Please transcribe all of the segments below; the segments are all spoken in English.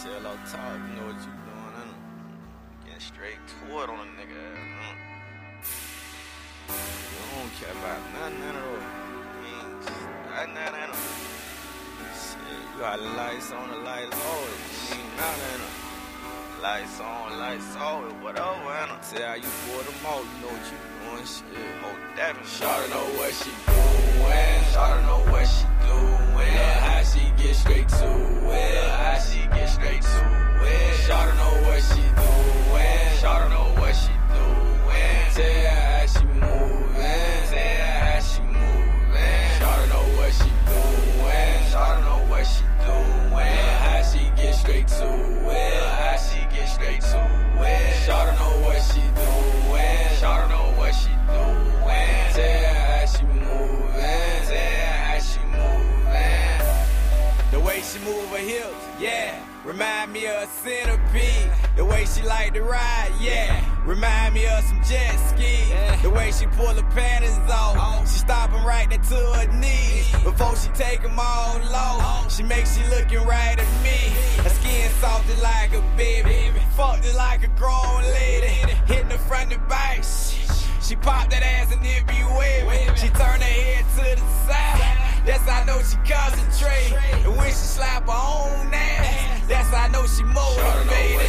CeeLo talk, you know what you doing, and getting straight to it on a nigga. You don't care about nothing at all. Nothing. Shit, you got the lights on, the lights low. You ain't nothing. Lights on, lights off, whatever, and I tell how you pour them out, you know what you doing, shit. Oh, damn it. Shawty know what she doing. Shawty know what she doing. How she get straight to it. How she get straight to it. Shawty know what she doing. Shawty know what she doing. Tell her how she moving. Tell her how she moving. Shawty know what she doing. Shawty know what she doing. How she get straight to it. How she get straight to it. Shawty know what she doing. Shawty know what she doing. Tell her how she moving. Tell her how she moving. The way she move her hips, yeah, remind me of a centipede. The way she like to ride, yeah, remind me of some jet skis. The way she pull her panties off, she stopping right there to her knees. Before she take them all low, she makes she looking right at me. Her skin softer like a baby, fucked it like a grown lady. Hitting the front and back, she pop that ass and it be waving. She turn her head to the side, that's how I know she concentrate. And when she slap her own ass, that's how I know she motivated.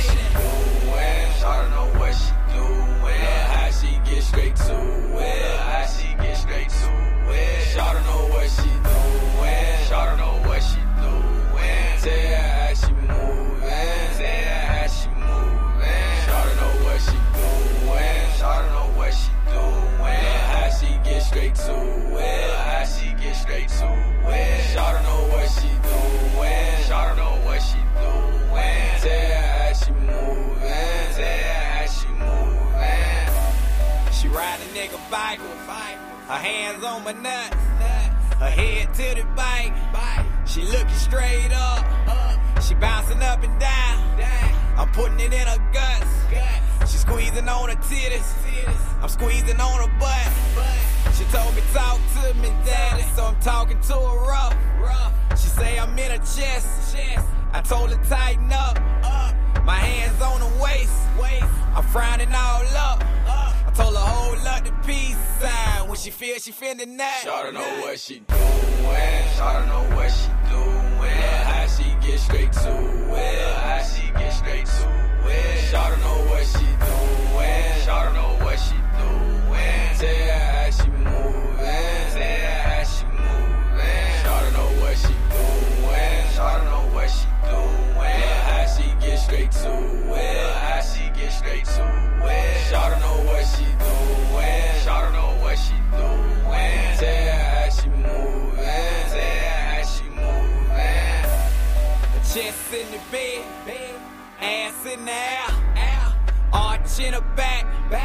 Shawty know what she doing. How she get straight to it. How she get straight to it. Shawty know what she doing. Shawty know what she doing. Tell her how she moving. Tell her how she moving. Shawty know what she doing. Shawty know what she doing. How she get straight to it. How she get straight to it. Shawty know what she doing. Shawty know what she doing. Tell her how she moving. Tell her how she moving. She ride a nigga bike, her hands on my nuts, her head to the bike. She looking straight up, she bouncing up and down. I'm putting it in her guts. She squeezing on her titties, I'm squeezing on her butt. She told me talk to me, daddy, so I'm talking to her rough. She say I'm in her chest, I told her tighten up. My hands on her waist, I'm frowning all up. I told her hold up the peace sign. When she feel she finna nut. Shawty know what she doing. Shawty know what she doing. How she get straight to it. How she get straight to it. Shawty know what she doing. Shawty know what she doing. Tell her how she moving. Tell her how she moving. Shawty know what she doing. Shawty know what she doing. How she get straight to it. How she get straight to it. Shawty know what she doing. Shawty know what she doing. Tell her how she moving. Tell her how she moving. Her chest in the bed, ass in the air, arch in her back,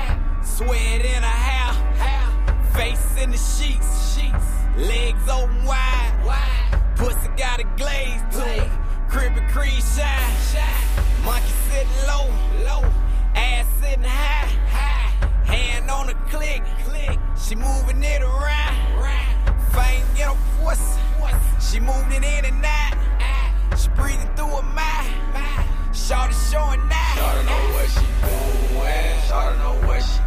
sweat in her hair, face in the sheets, legs open wide, pussy got a glaze to it, crib and cream shine, monkey sitting low, ass sitting high, hand on the click, she moving it around, fame in her pussy, she moving it in and out, she breathing through her mind, shawty showing now. Shawty know what she doing, shawty know what she